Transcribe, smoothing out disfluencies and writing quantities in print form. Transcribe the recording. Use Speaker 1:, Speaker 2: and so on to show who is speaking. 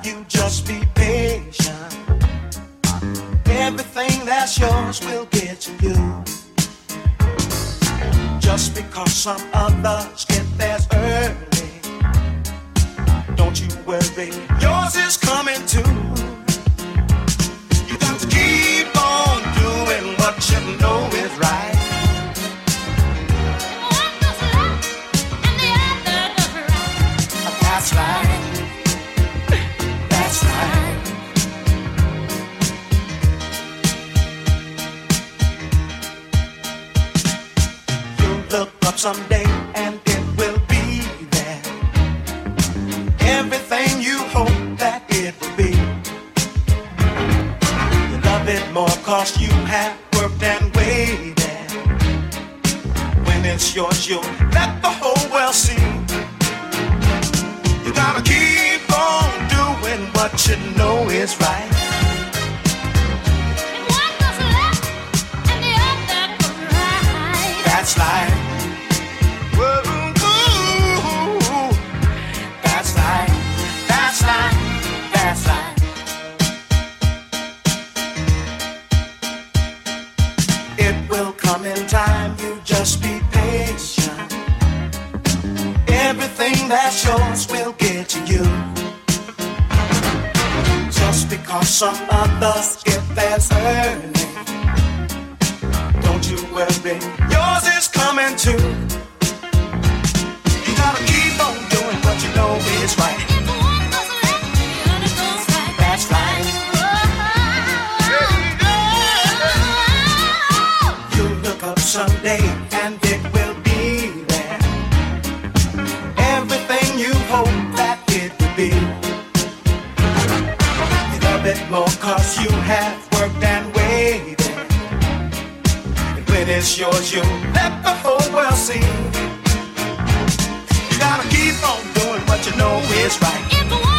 Speaker 1: you just be patient. Everything that's yours will get to you. Just because some others get theirs early, don't you worry, yours is coming too. You got to keep on doing what you know is right.
Speaker 2: One does left and the other does right.
Speaker 1: That's right. That's right. You'll look up someday and it will be there. Everything you hope that it will be. You love it more 'cause you have worked and waited. When it's yours, you'll let the whole world see. You gotta keep on doing what you know is right.
Speaker 2: One does left and the other does right.
Speaker 1: That's right. Whoa, ooh, that's right. That's right. That's right. It will come in time. You just be patient. Everything that's yours will get to you. Just because some others get theirs early, don't you worry, yours is coming too. You gotta keep on doing what you know is right.
Speaker 2: If one does left, the other goes right.
Speaker 1: That's right. You'll look up someday and it will be there. Everything you hope that it will be. You love it more 'cause you have worked and waited. And when it's yours, you'll let the whole world see. You gotta keep on doing what you know is right.
Speaker 2: If one